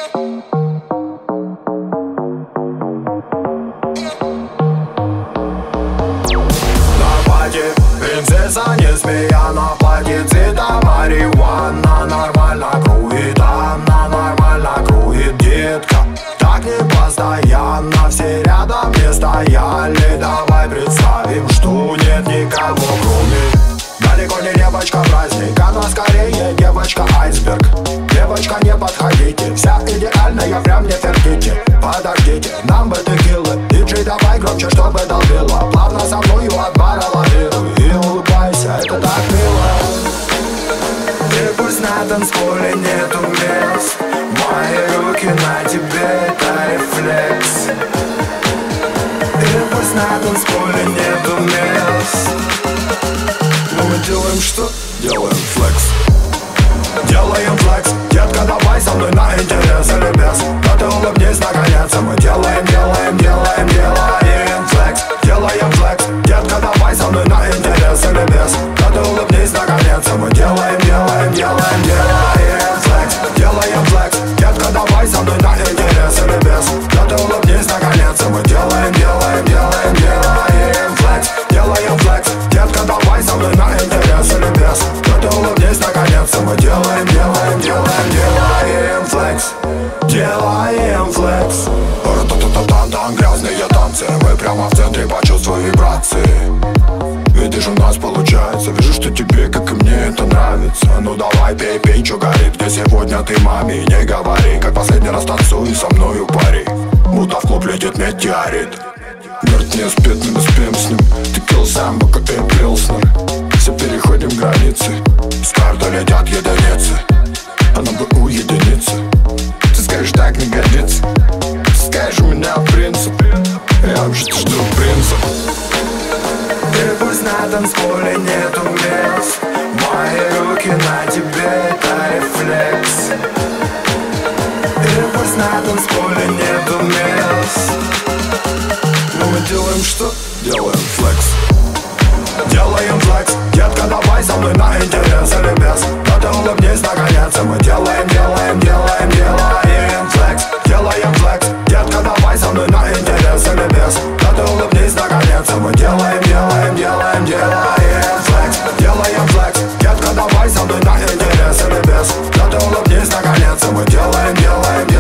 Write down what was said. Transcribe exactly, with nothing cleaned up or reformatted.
Принцесса не змея на платье цвета марихуана. Нормально круит она, нормально круит детка. Так не постоянно, все рядом не стояли. Давай представим, что нет никого кроме. Далеко не девочка праздник, она скорее девочка айсберг. Девочка, не подходите, вся идеальная, прям не терпите. Подождите, нам бы текилы, диджей давай громче, чтобы долбило. Плавно со мною от бара лавируй и улыбайся, это так мило. И пусть на танцполе нету мест, мои руки на тебе, это рефлекс. И пусть на танцполе нету мест, но мы делаем что? Делаем флекс. Делаем флекс, детка, давай со мной на интерес или без. Но ты улыбнись наконец, мы делаем, делаем, делаем, делаем флекс. Делаем флекс, детка, давай со мной на интерес или без. Но ты улыбнись наконец, мы делаем, делаем, делаем, делаем флекс. Делаем флекс, детка, давай со мной на интерес или без. Но ты улыбнись наконец, мы делаем, делаем, делаем, делаем флекс. Делаем флекс, детка, давай со мной на интерес или без. Но ты улыбнись наконец, мы делаем, делаем, делаем, делаем флекс. Делаем флекс. Ра-та-та-та-тан-тан, грязные танцы. Мы прямо в центре, почувствуй вибрации. Видишь, у нас получается. Вижу, что тебе, как и мне, это нравится. Ну давай, пей, пей, чё горит. Где сегодня ты, маме, не говори. Как последний раз танцуй со мною пари. Будто в клуб летит метеорит. Мертв не спит, но мы спим с ним. Ты килл сам, пока и пил с ним. Все переходим границы. С карты летят единицы. А нам бы уединиться. Ты скажешь, так не годится. Ты скажешь, у меня принцип. Я вообще жду принца. И пусть на танцполе нету мест, мои руки на тебе, это рефлекс. И пусть на танцполе нету мест, но мы делаем что? Делаем флекс. Делаем флекс, детка, давай со мной на интерес или без. Но ты улыбнись наконец, мы делаем, делаем, делаем, делаем флекс. Делаем флекс, детка, давай со мной на интерес или без. Но ты улыбнись наконец, мы делаем, делаем, делаем, делаем флекс. Делаем флекс, детка, давай со мной на интерес или без. Но ты улыбнись наконец, мы делаем, делаем, делаем.